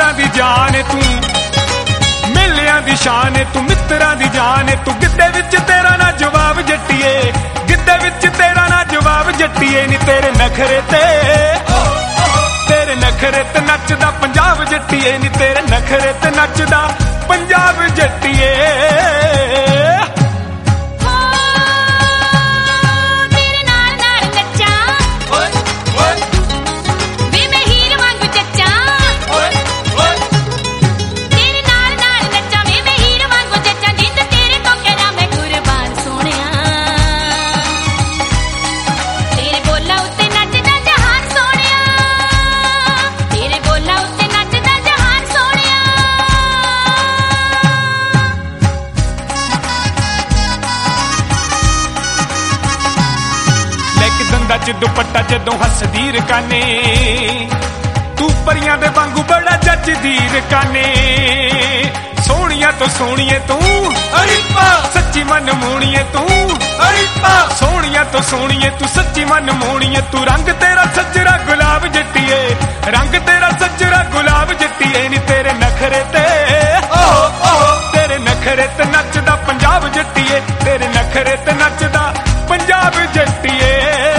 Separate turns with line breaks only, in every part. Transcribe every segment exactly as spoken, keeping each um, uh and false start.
मित्तरां दी जान तू, मेलियां दी शान तू, मित्तरां दी जान तू। गिद्दे विच तेरा ना जवाब जट्टिए, गिद्दे विच तेरा ना जवाब जट्टिए। नी तेरे नखरे ते तेरे नखरे ते नचदा पंजाब जट्टिए, नी तेरे नखरे ते नचदा पंजाब जट्टिए। च दुपट्टा जदों हसदी रकाने, तू परियां दे वांगू बड़ा जचदी रकाने। सोहणिया तो सोहणिए तू अरिपा, सच्ची मन मोहणिए तू अरिपा। सोहणिया तो सोहणिए तू सच्ची मन मोहणिए तू। रंग तेरा सजरा गुलाब जट्टिए, रंग तेरा सजरा गुलाब जट्टिए। नी तेरे नखरे ते तेरे नखरे ते नचदा पंजाब जट्टिए, तेरे नखरे ते नचदा पंजाब जट्टिए।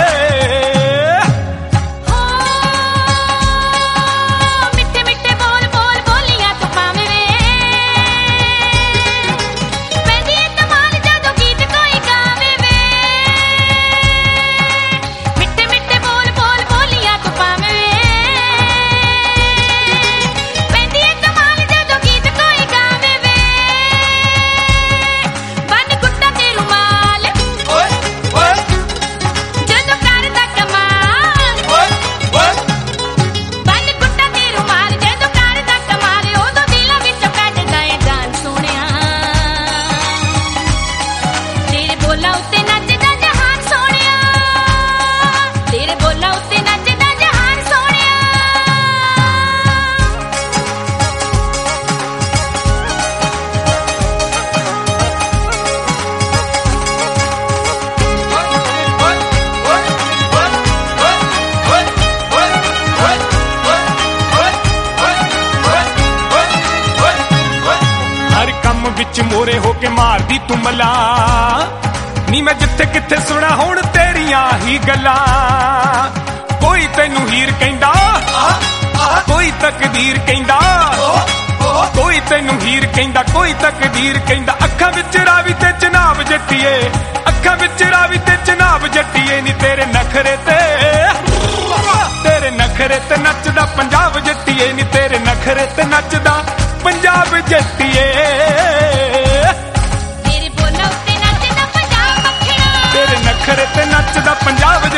विच मोरे होके मारदी तू मला, नी मैं जिथे किथे सुना हुण तेरियां ही गल्लां। कोई तैनू हीर कहंदा, कोई तकदीर कहंदा, कोई तैनू हीर कहंदा, कोई तकदीर कहंदा। अखां विच रावी ते चनाब जट्टिए, अखां विच रावी ते चनाब जट्टिए। नी तेरे नखरे ते तेरे नखरे ते नचदा पंजाब जट्टिए, नी तेरे नखरे ते नचदा पंजाब जट्टिए। तेरे नखरे ते नचदा पंजाब